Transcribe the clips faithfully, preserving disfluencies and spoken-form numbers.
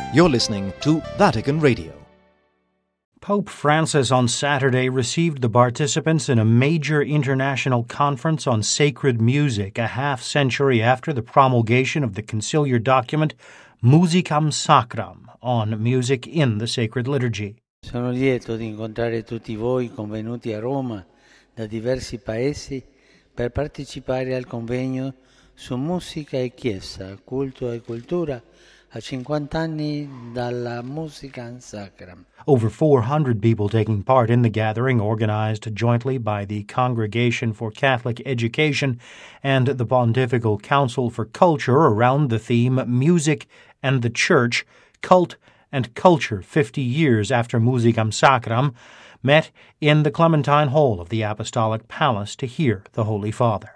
You're listening to Vatican Radio. Pope Francis on Saturday received the participants in a major international conference on sacred music a half-century after the promulgation of the conciliar document Musicam Sacram on music in the sacred liturgy. Sono lieto di incontrare tutti voi convenuti a Roma da diversi paesi per partecipare al convegno su musica e chiesa, culto e cultura a cinquanta anni dalla Musicam Sacram. Over four hundred people taking part in the gathering, organized jointly by the Congregation for Catholic Education and the Pontifical Council for Culture around the theme Music and the Church, Cult and Culture fifty years after Musicam Sacram, met in the Clementine Hall of the Apostolic Palace to hear the Holy Father.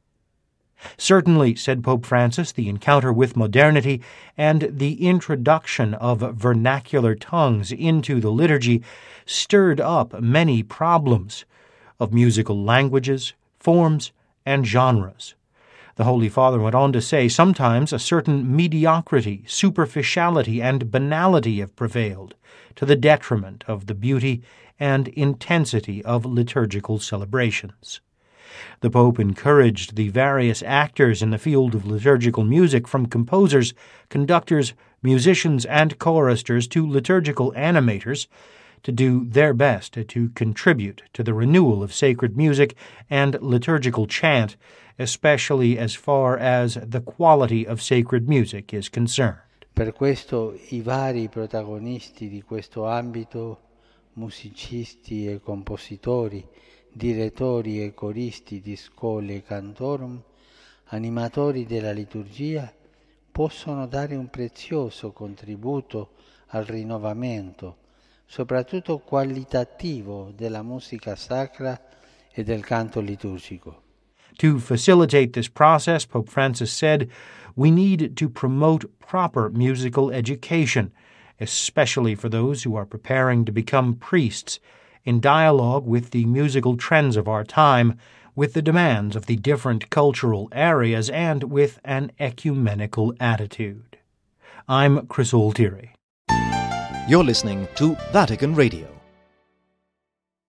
Certainly, said Pope Francis, the encounter with modernity and the introduction of vernacular tongues into the liturgy stirred up many problems of musical languages, forms, and genres. The Holy Father went on to say sometimes a certain mediocrity, superficiality, and banality have prevailed, to the detriment of the beauty and intensity of liturgical celebrations. The Pope encouraged the various actors in the field of liturgical music, from composers, conductors, musicians, and choristers to liturgical animators, to do their best to contribute to the renewal of sacred music and liturgical chant, especially as far as the quality of sacred music is concerned. Per questo i vari protagonisti di questo ambito, musicisti e compositori, direttori e coristi di scole cantorum, animatori della liturgia, possono dare un prezioso contributo al rinnovamento, soprattutto qualitativo, della musica sacra e del canto liturgico. To facilitate this process, Pope Francis said, we need to promote proper musical education, especially for those who are preparing to become priests, in dialogue with the musical trends of our time, with the demands of the different cultural areas, and with an ecumenical attitude. I'm Chris Altieri. You're listening to Vatican Radio.